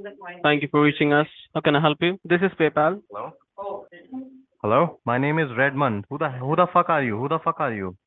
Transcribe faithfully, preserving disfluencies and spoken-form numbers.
Thank you for reaching us. How can I help you? This is PayPal. Hello? Hello? My name is Redmond. Who the who the fuck are you? Who the fuck are you?